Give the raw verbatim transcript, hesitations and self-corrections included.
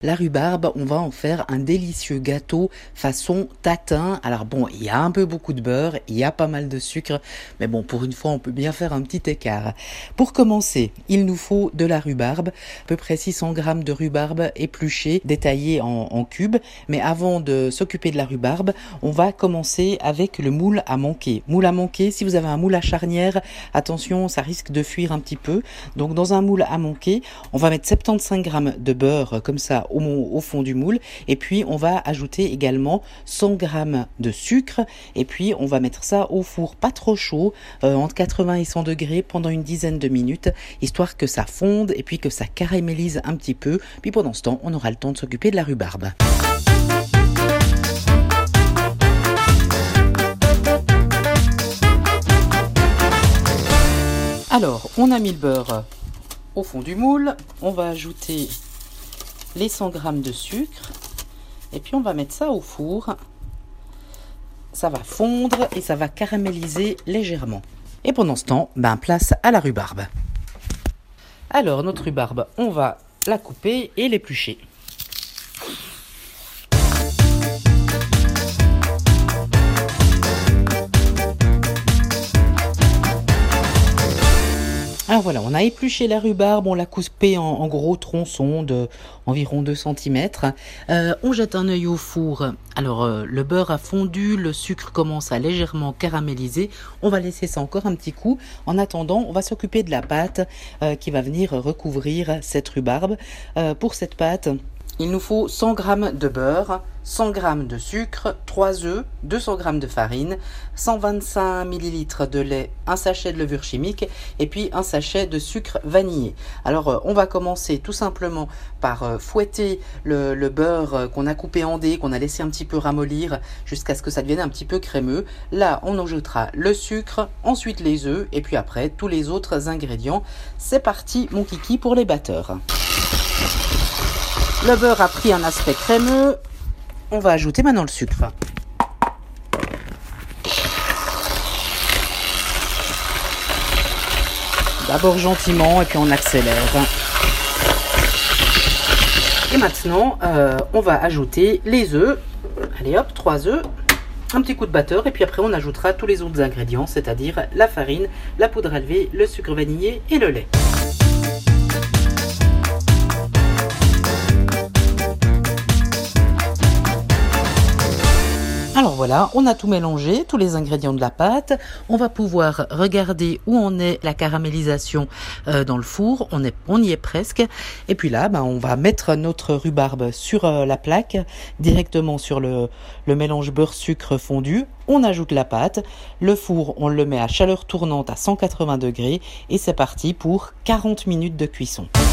La rhubarbe, on va en faire un délicieux gâteau façon tatin. Alors bon, il y a un peu beaucoup de beurre, il y a pas mal de sucre, mais bon, pour une fois, on peut bien faire un petit écart. Pour commencer, il nous faut de la rhubarbe, à peu près six cents grammes de rhubarbe épluchée, détaillée en, en cubes. Mais avant de s'occuper de la rhubarbe, on va commencer avec le moule à manquer. Moule à manquer, si vous avez un moule à charnière, attention, ça risque de fuir un petit peu. Donc dans un moule à manquer, on va mettre soixante-quinze grammes de beurre comme ça Au, au fond du moule, et puis on va ajouter également cent grammes de sucre, et puis on va mettre ça au four pas trop chaud, euh, entre quatre-vingts et cent degrés pendant une dizaine de minutes, histoire que ça fonde et puis que ça caramélise un petit peu. Puis pendant ce temps, on aura le temps de s'occuper de la rhubarbe. Alors, on a mis le beurre au fond du moule, on va ajouter les cent grammes de sucre, et puis on va mettre ça au four. Ça va fondre et ça va caraméliser légèrement. Et pendant ce temps, ben, place à la rhubarbe. Alors notre rhubarbe, on va la couper et l'éplucher. Alors voilà, on a épluché la rhubarbe, on l'a coupée en, en gros tronçons de environ deux centimètres. Euh, on jette un œil au four. Alors euh, le beurre a fondu, le sucre commence à légèrement caraméliser. On va laisser ça encore un petit coup. En attendant, on va s'occuper de la pâte euh, qui va venir recouvrir cette rhubarbe. Euh, pour cette pâte, il nous faut cent grammes de beurre, cent grammes de sucre, trois œufs, deux cents grammes de farine, cent vingt-cinq millilitres de lait, un sachet de levure chimique et puis un sachet de sucre vanillé. Alors on va commencer tout simplement par fouetter le, le beurre qu'on a coupé en dés, qu'on a laissé un petit peu ramollir jusqu'à ce que ça devienne un petit peu crémeux. Là on ajoutera le sucre, ensuite les œufs et puis après tous les autres ingrédients. C'est parti mon kiki pour les batteurs. Le beurre a pris un aspect crémeux. On va ajouter maintenant le sucre. D'abord gentiment et puis on accélère. Et maintenant, euh, on va ajouter les œufs. Allez hop, trois œufs. Un petit coup de batteur et puis après on ajoutera tous les autres ingrédients, c'est-à-dire la farine, la poudre à lever, le sucre vanillé et le lait. Alors voilà, on a tout mélangé, tous les ingrédients de la pâte. On va pouvoir regarder où en est la caramélisation euh, dans le four. On, est, on y est presque. Et puis là, ben, on va mettre notre rhubarbe sur euh, la plaque, directement sur le, le mélange beurre-sucre fondu. On ajoute la pâte. Le four, on le met à chaleur tournante à cent quatre-vingts degrés. Et c'est parti pour quarante minutes de cuisson.